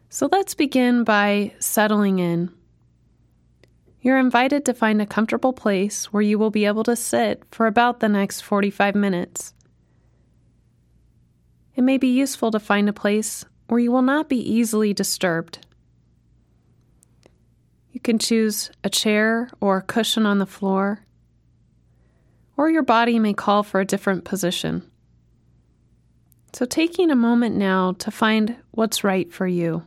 So let's begin by settling in. You're invited to find a comfortable place where you will be able to sit for about the next 45 minutes. It may be useful to find a place where you will not be easily disturbed. You can choose a chair or a cushion on the floor, or your body may call for a different position. So taking a moment now to find what's right for you.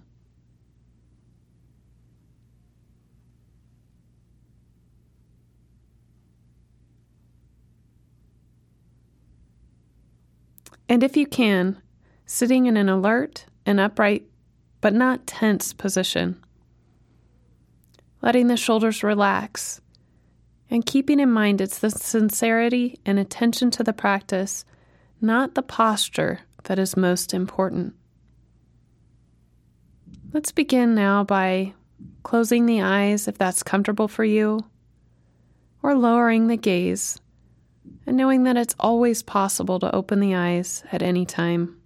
And if you can, sitting in an alert and upright, but not tense position. Letting the shoulders relax, and keeping in mind it's the sincerity and attention to the practice, not the posture, that is most important. Let's begin now by closing the eyes if that's comfortable for you, or lowering the gaze, and knowing that it's always possible to open the eyes at any time.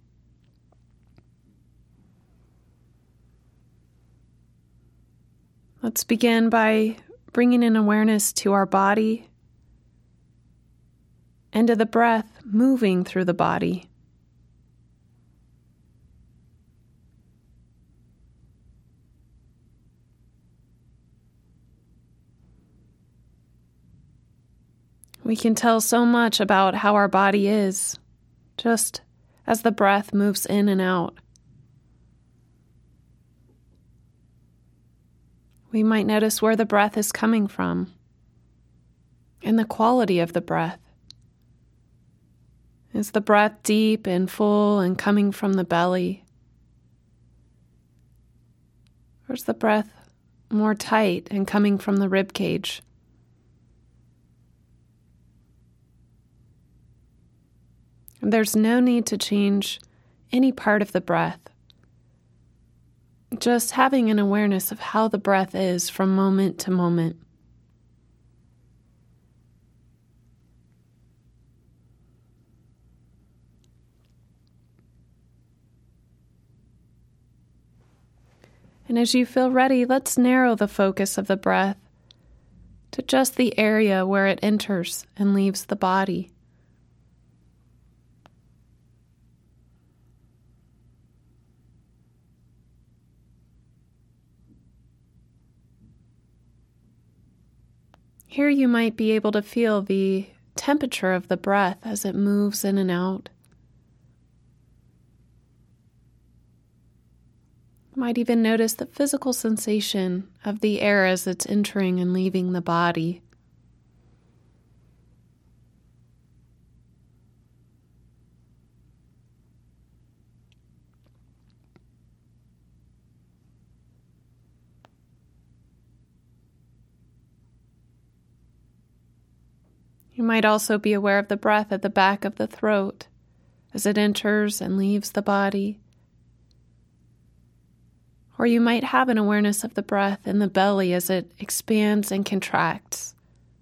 Let's begin by bringing in awareness to our body and to the breath moving through the body. We can tell so much about how our body is, just as the breath moves in and out. We might notice where the breath is coming from and the quality of the breath. Is the breath deep and full and coming from the belly? Or is the breath more tight and coming from the rib cage? There's no need to change any part of the breath. Just having an awareness of how the breath is from moment to moment. And as you feel ready, let's narrow the focus of the breath to just the area where it enters and leaves the body. Here you might be able to feel the temperature of the breath as it moves in and out. You might even notice the physical sensation of the air as it's entering and leaving the body. You might also be aware of the breath at the back of the throat as it enters and leaves the body. Or you might have an awareness of the breath in the belly as it expands and contracts.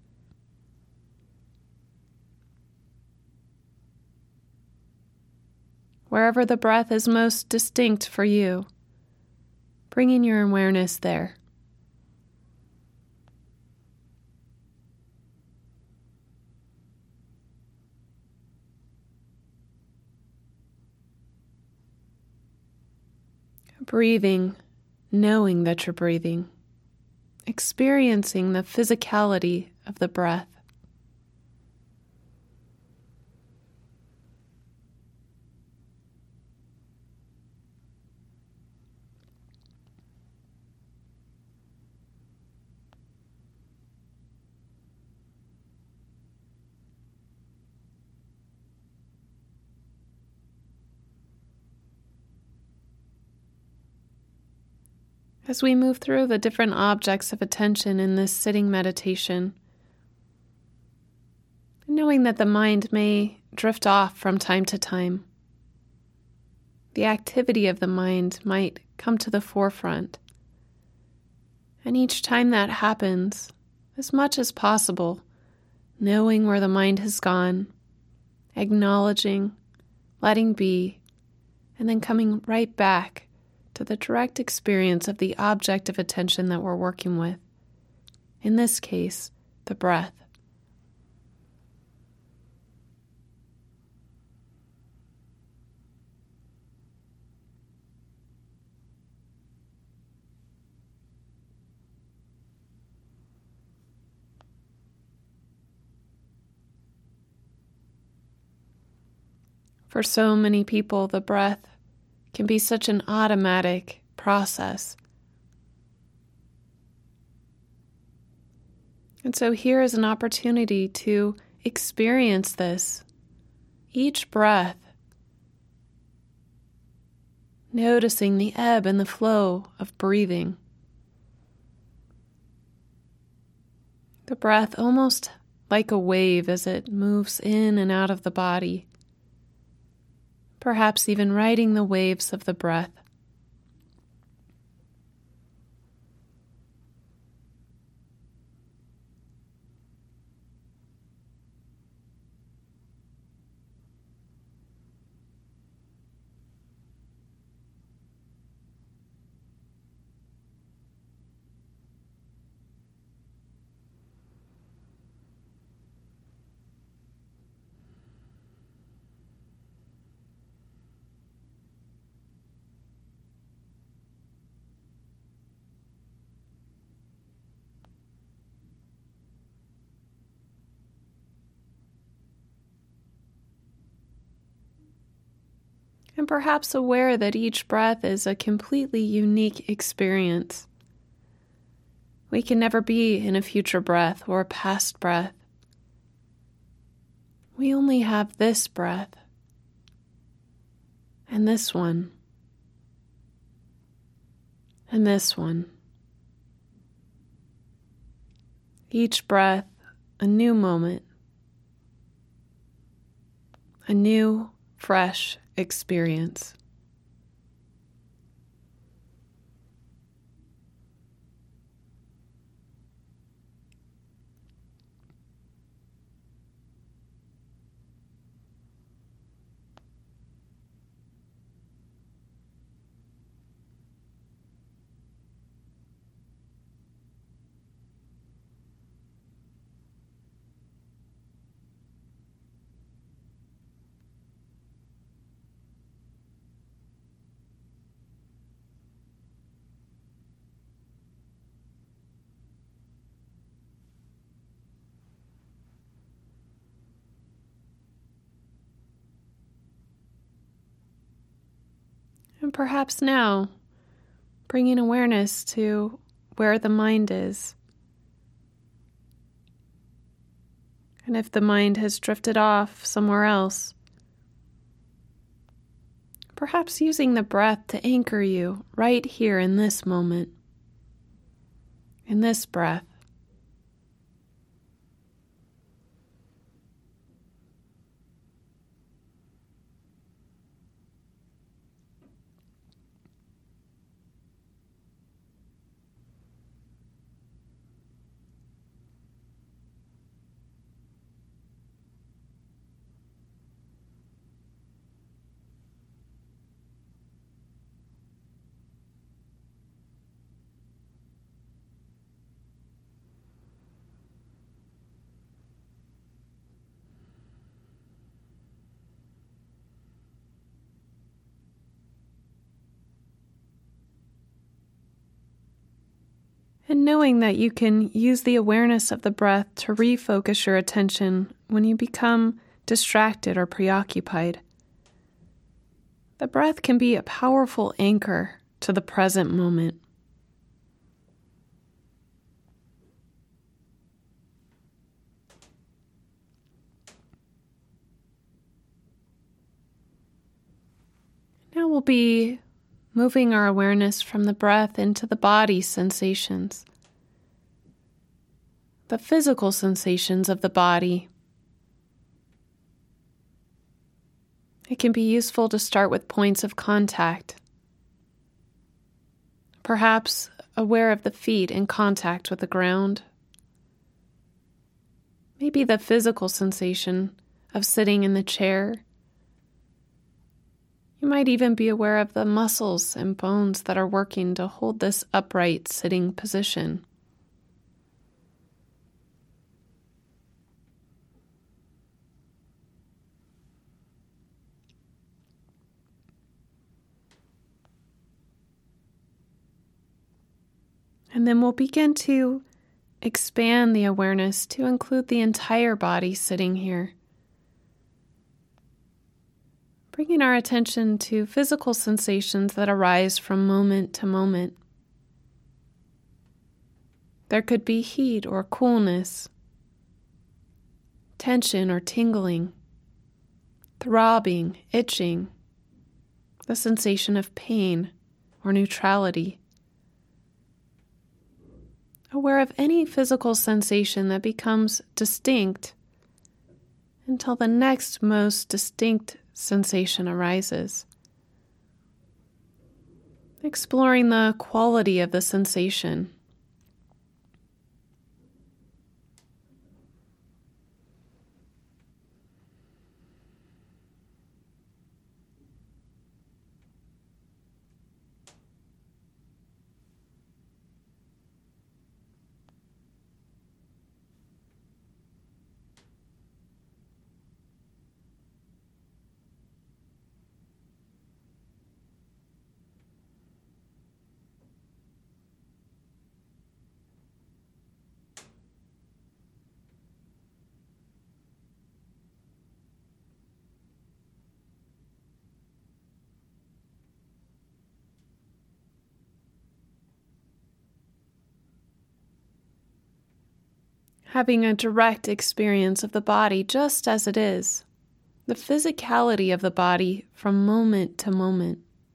Wherever the breath is most distinct for you, bringing your awareness there. Breathing, knowing that you're breathing, experiencing the physicality of the breath. As we move through the different objects of attention in this sitting meditation, knowing that the mind may drift off from time to time, the activity of the mind might come to the forefront. And each time that happens, as much as possible, knowing where the mind has gone, acknowledging, letting be, and then coming right back to to the direct experience of the object of attention that we're working with. In this case, the breath. For so many people, the breath can be such an automatic process. And so here is an opportunity to experience this. Each breath, noticing the ebb and the flow of breathing. The breath almost like a wave as it moves in and out of the body. Perhaps even riding the waves of the breath. And perhaps aware that each breath is a completely unique experience. We can never be in a future breath or a past breath. We only have this breath, and this one, and this one. Each breath, a new moment, a new, fresh experience. And perhaps now, bringing awareness to where the mind is. And if the mind has drifted off somewhere else, perhaps using the breath to anchor you right here in this moment, in this breath. And knowing that you can use the awareness of the breath to refocus your attention when you become distracted or preoccupied. The breath can be a powerful anchor to the present moment. Now we'll be moving our awareness from the breath into the body sensations, the physical sensations of the body. It can be useful to start with points of contact, perhaps aware of the feet in contact with the ground, maybe the physical sensation of sitting in the chair, You might even be aware of the muscles and bones that are working to hold this upright sitting position. And then we'll begin to expand the awareness to include the entire body sitting here. Bringing our attention to physical sensations that arise from moment to moment. There could be heat or coolness, tension or tingling, throbbing, itching, the sensation of pain or neutrality. Aware of any physical sensation that becomes distinct until the next most distinct sensation arises. Exploring the quality of the sensation. Having a direct experience of the body just as it is, the physicality of the body from moment to moment.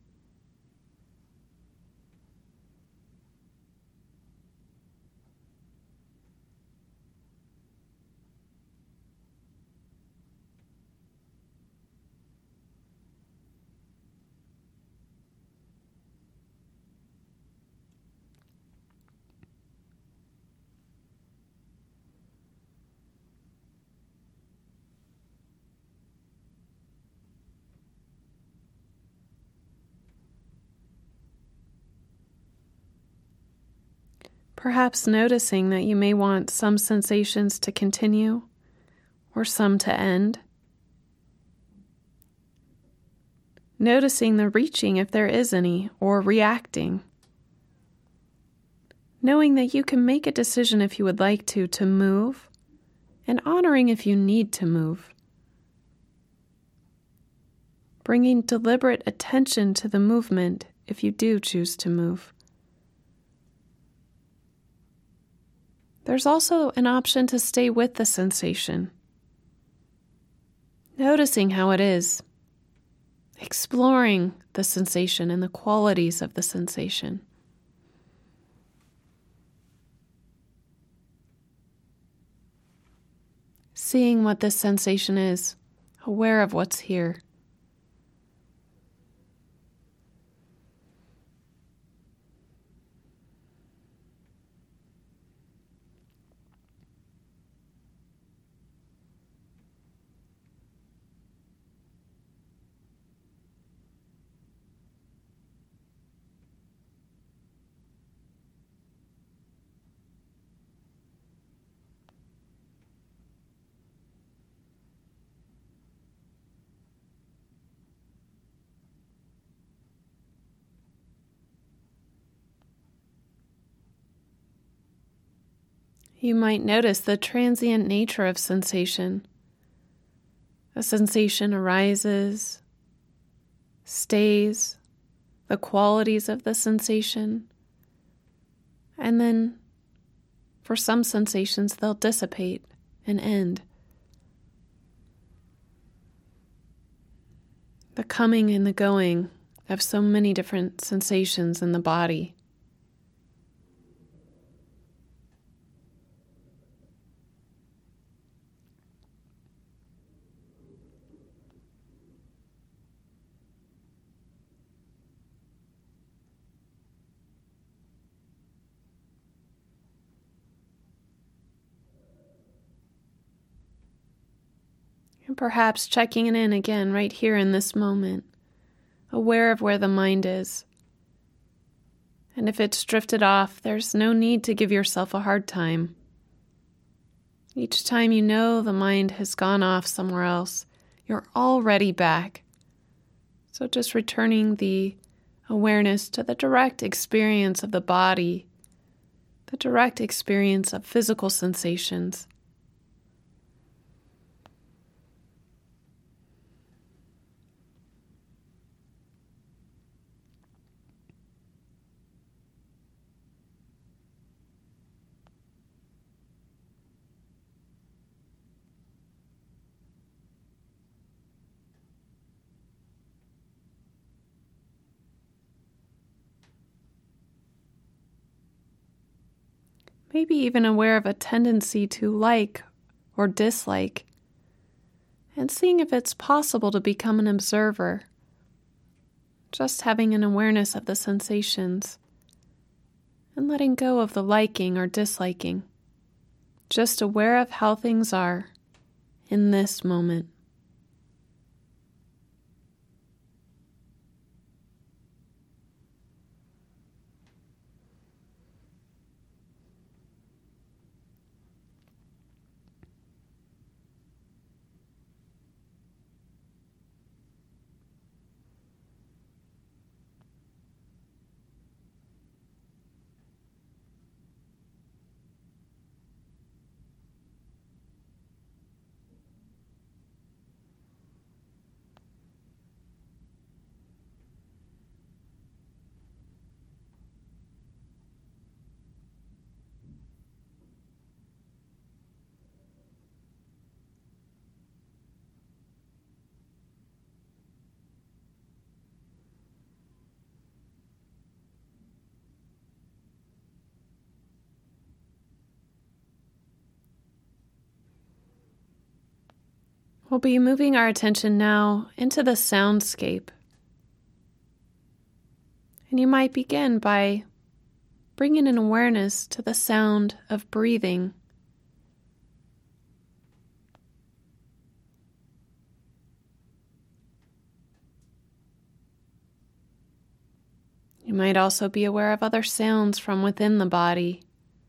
Perhaps noticing that you may want some sensations to continue or some to end. Noticing the reaching if there is any, or reacting. Knowing that you can make a decision if you would like to move, and honoring if you need to move. Bringing deliberate attention to the movement if you do choose to move. There's also an option to stay with the sensation, noticing how it is, exploring the sensation and the qualities of the sensation. Seeing what this sensation is, aware of what's here. You might notice the transient nature of sensation. A sensation arises, stays, the qualities of the sensation, and then for some sensations they'll dissipate and end. The coming and the going of so many different sensations in the body. And perhaps checking it in again right here in this moment. aware of where the mind is. And if it's drifted off, there's no need to give yourself a hard time. Each time you know the mind has gone off somewhere else, you're already back. So just returning the awareness to the direct experience of the body, the direct experience of physical sensations. Maybe even aware of a tendency to like or dislike, and seeing if it's possible to become an observer, just having an awareness of the sensations, and letting go of the liking or disliking, just aware of how things are in this moment. We'll be moving our attention now into the soundscape. And you might begin by bringing an awareness to the sound of breathing. You might also be aware of other sounds from within the body.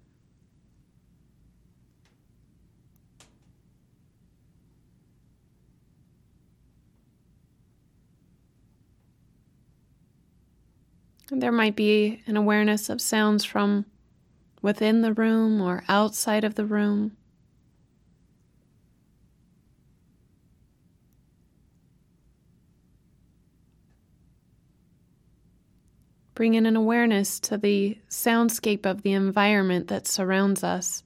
And there might be an awareness of sounds from within the room or outside of the room. Bring in an awareness to the soundscape of the environment that surrounds us.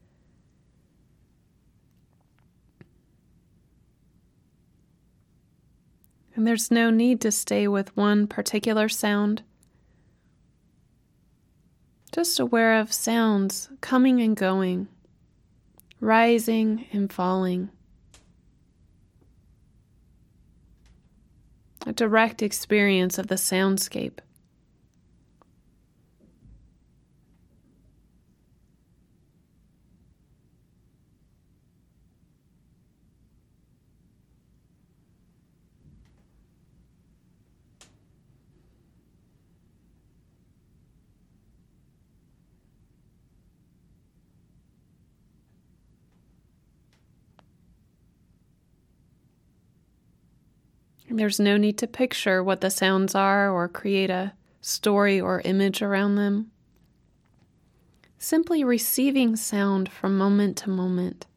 And there's no need to stay with one particular sound. Just aware of sounds coming and going, rising and falling. A direct experience of the soundscape. There's no need to picture what the sounds are or create a story or image around them. Simply receiving sound from moment to moment.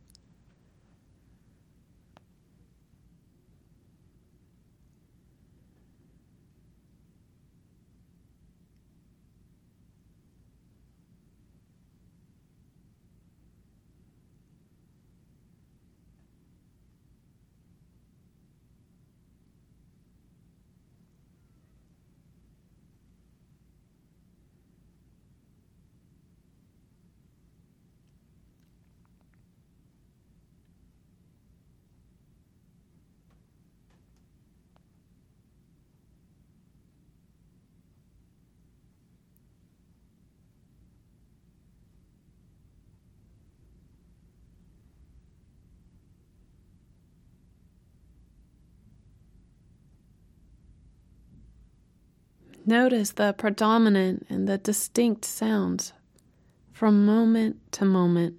Notice the predominant and the distinct sounds from moment to moment.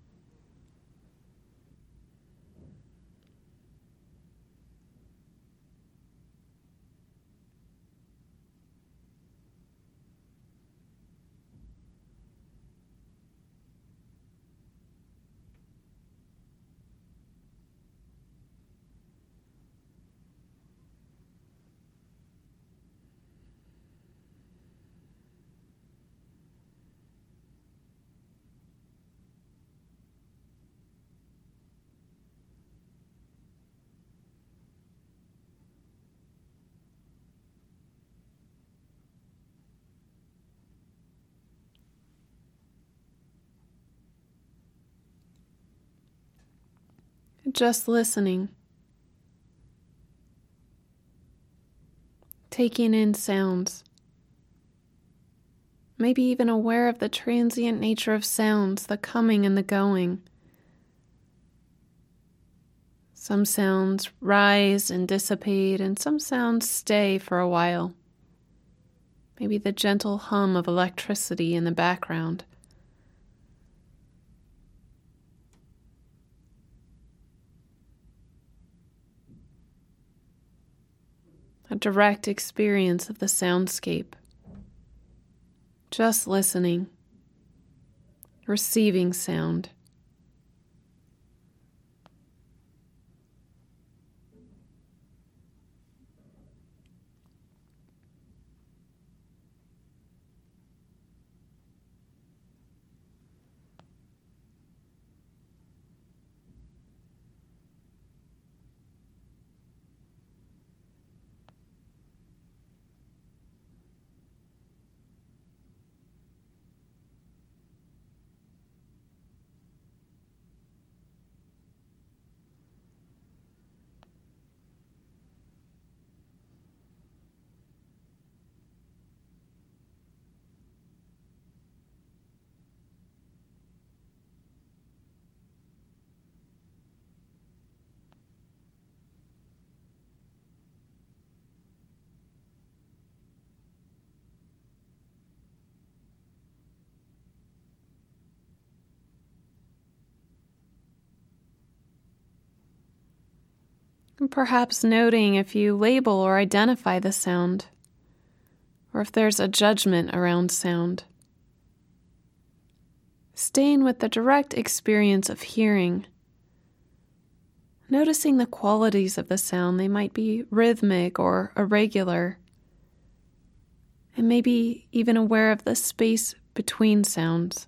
Just listening, taking in sounds, maybe even aware of the transient nature of sounds, the coming and the going. Some sounds rise and dissipate, and some sounds stay for a while. Maybe the gentle hum of electricity in the background. A direct experience of the soundscape. Just listening, receiving sound. And perhaps noting if you label or identify the sound, or if there's a judgment around sound. Staying with the direct experience of hearing, noticing the qualities of the sound. They might be rhythmic or irregular, and maybe even aware of the space between sounds.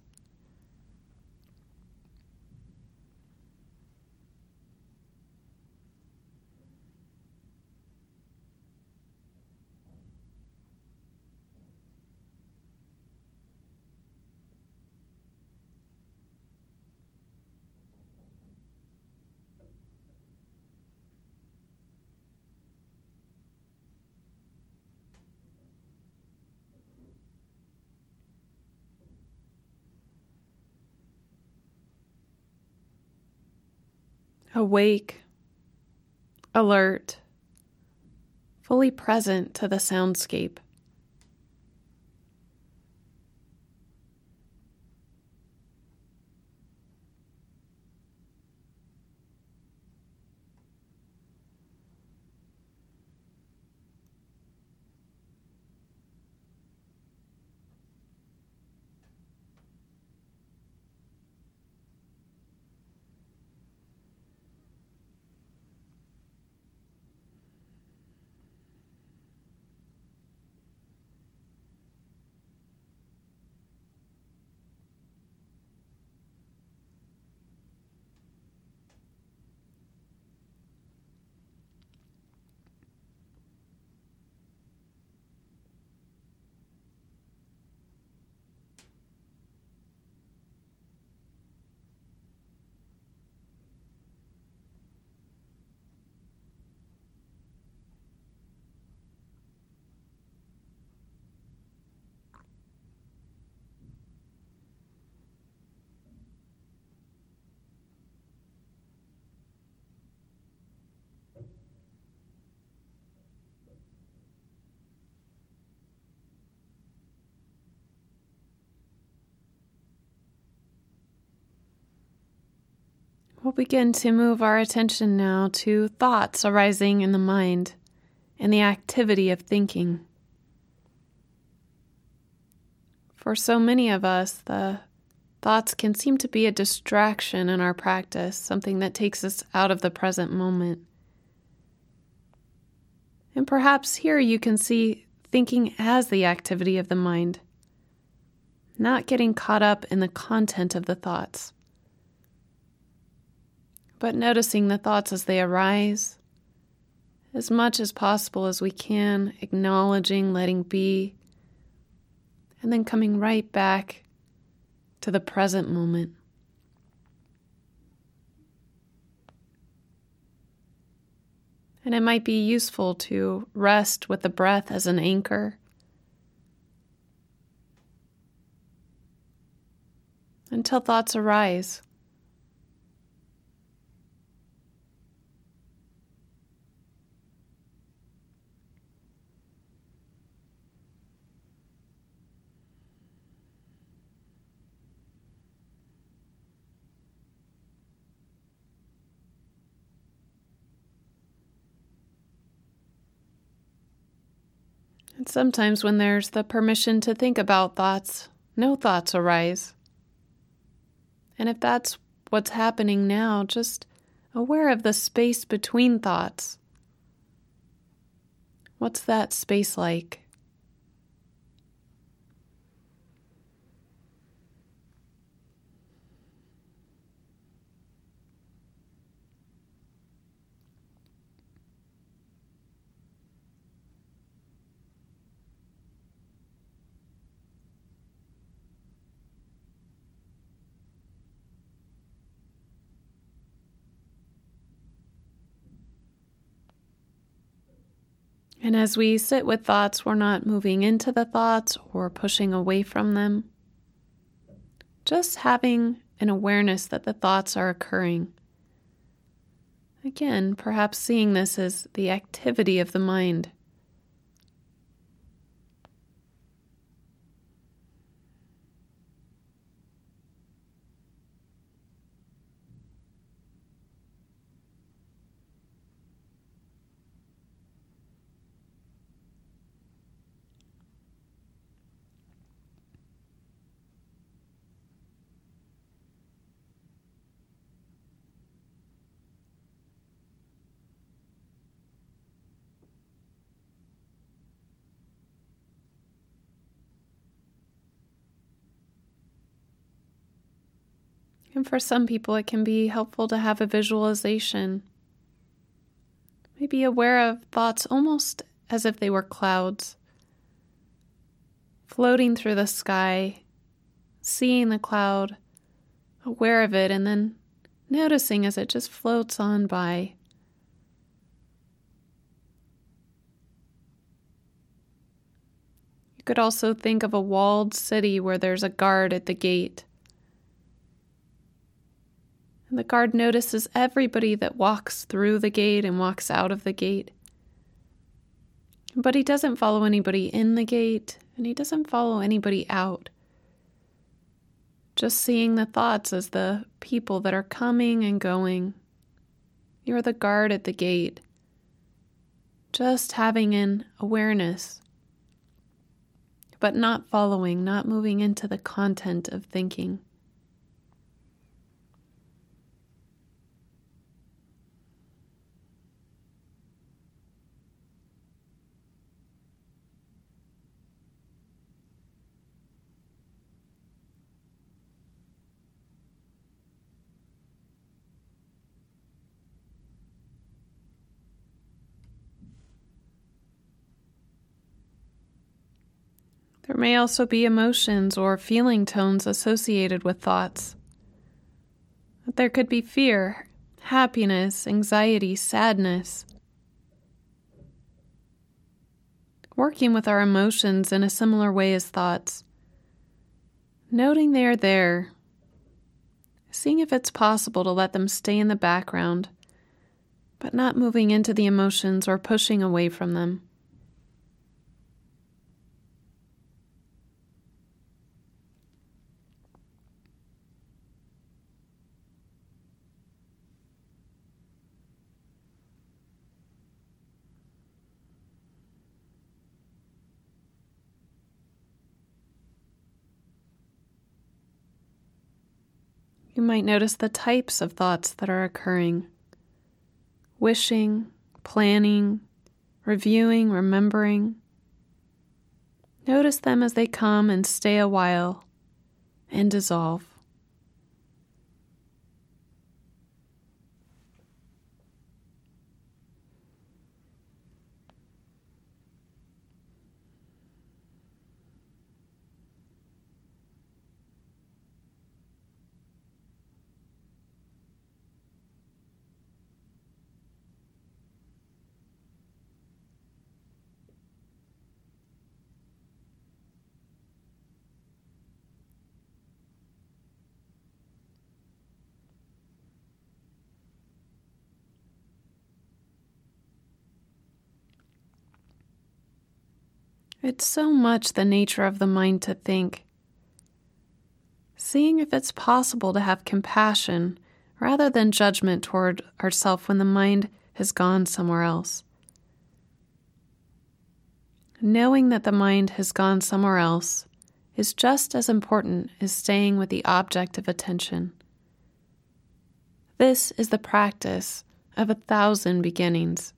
Awake, alert, fully present to the soundscape. We'll begin to move our attention now to thoughts arising in the mind and the activity of thinking. For so many of us, the thoughts can seem to be a distraction in our practice, something that takes us out of the present moment. And perhaps here you can see thinking as the activity of the mind, not getting caught up in the content of the thoughts, but noticing the thoughts as they arise, as much as possible as we can, acknowledging, letting be, and then coming right back to the present moment. And it might be useful to rest with the breath as an anchor, until thoughts arise. And sometimes when there's the permission to think about thoughts, no thoughts arise. And if that's what's happening now, just aware of the space between thoughts. What's that space like? And as we sit with thoughts, we're not moving into the thoughts or pushing away from them. Just having an awareness that the thoughts are occurring. Again, perhaps seeing this as the activity of the mind. And for some people, it can be helpful to have a visualization. Maybe aware of thoughts almost as if they were clouds, floating through the sky, seeing the cloud, aware of it, and then noticing as it just floats on by. You could also think of a walled city where there's a guard at the gate. And the guard notices everybody that walks through the gate and walks out of the gate. But he doesn't follow anybody in the gate, and he doesn't follow anybody out. Just seeing the thoughts as the people that are coming and going. You're the guard at the gate. Just having an awareness, but not following, not moving into the content of thinking. There may also be emotions or feeling tones associated with thoughts. There could be fear, happiness, anxiety, sadness. Working with our emotions in a similar way as thoughts. Noting they are there. Seeing if it's possible to let them stay in the background, but not moving into the emotions or pushing away from them. You might notice the types of thoughts that are occurring. Wishing, planning, reviewing, remembering. Notice them as they come and stay a while and dissolve. It's so much the nature of the mind to think. Seeing if it's possible to have compassion rather than judgment toward ourselves when the mind has gone somewhere else. Knowing that the mind has gone somewhere else is just as important as staying with the object of attention. This is the practice of 1,000 beginnings.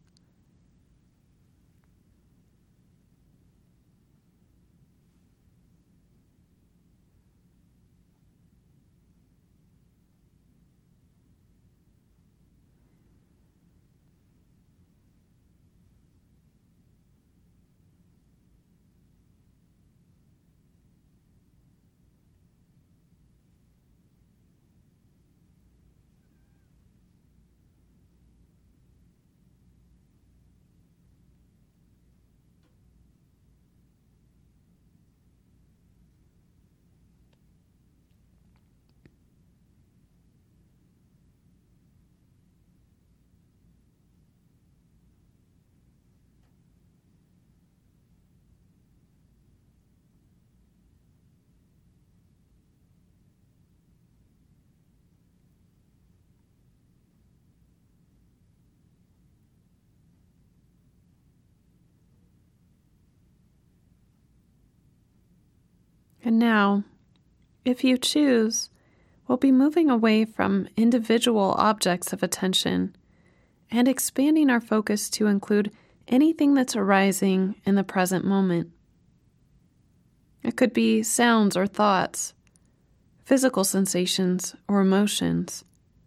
And now, if you choose, we'll be moving away from individual objects of attention and expanding our focus to include anything that's arising in the present moment. It could be sounds or thoughts, physical sensations or emotions.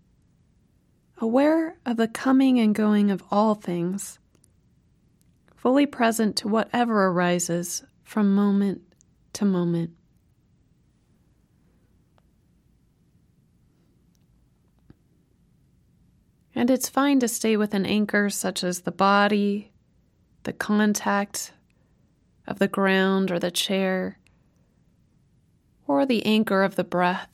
Aware of the coming and going of all things, fully present to whatever arises from moment to moment. And it's fine to stay with an anchor such as the body, the contact of the ground or the chair, or the anchor of the breath.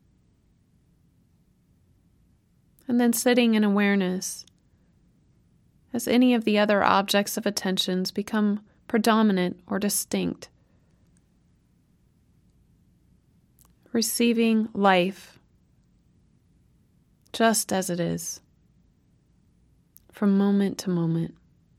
And then sitting in awareness as any of the other objects of attentions become predominant or distinct. Receiving life just as it is, from moment to moment.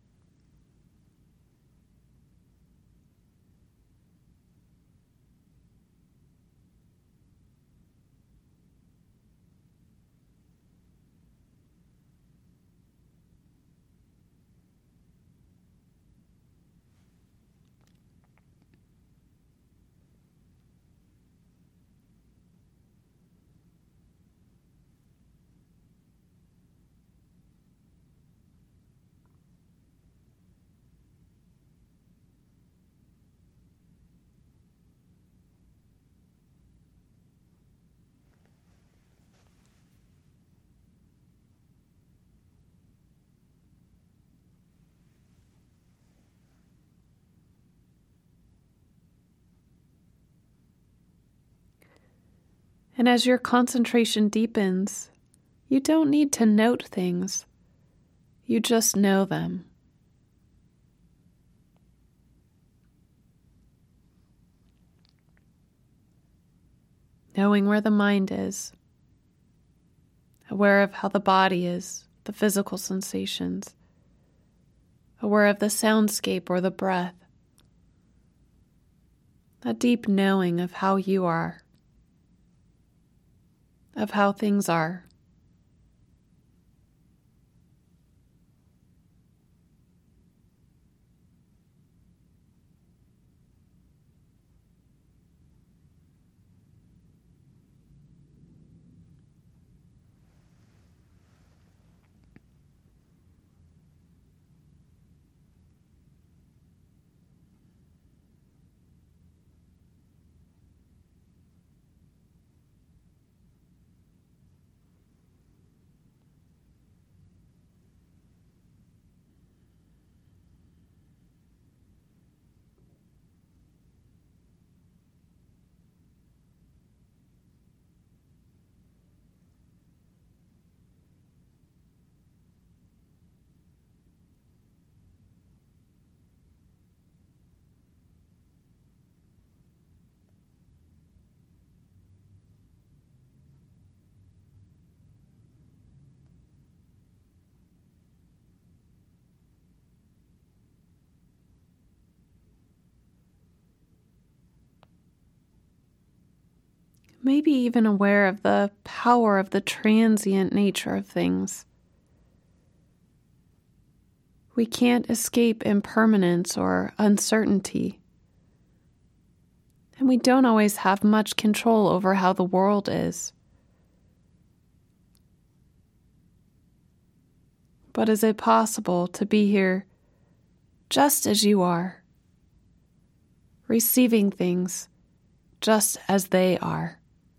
And as your concentration deepens, you don't need to note things. You just know them. Knowing where the mind is, aware of how the body is, the physical sensations, aware of the soundscape or the breath, a deep knowing of how you are, of how things are. Maybe even aware of the power of the transient nature of things. We can't escape impermanence or uncertainty, and we don't always have much control over how the world is. But is it possible to be here just as you are, receiving things just as they are?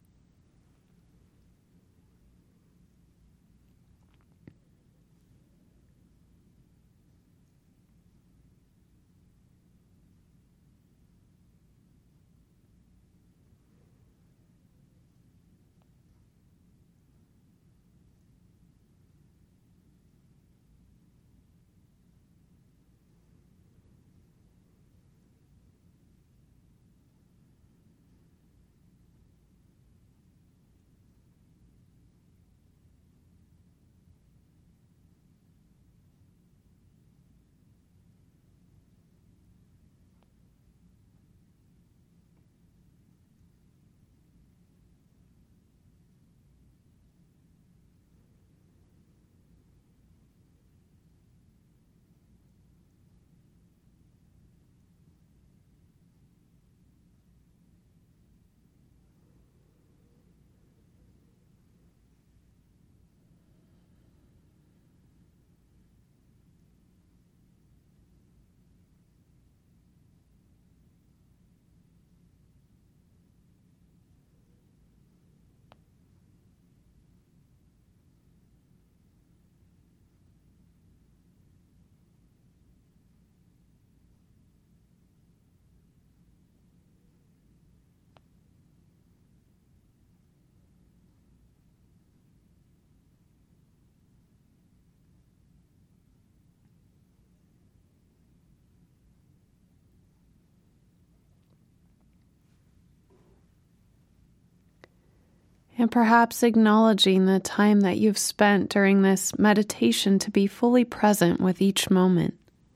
And perhaps acknowledging the time that you've spent during this meditation to be fully present with each moment.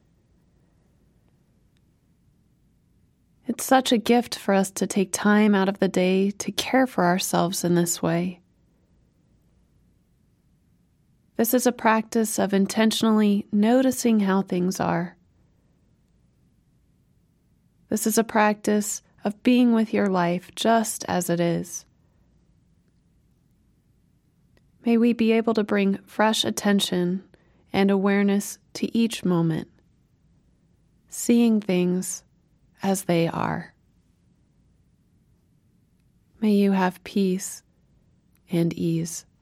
It's such a gift for us to take time out of the day to care for ourselves in this way. This is a practice of intentionally noticing how things are. This is a practice of being with your life just as it is. May we be able to bring fresh attention and awareness to each moment, seeing things as they are. May you have peace and ease.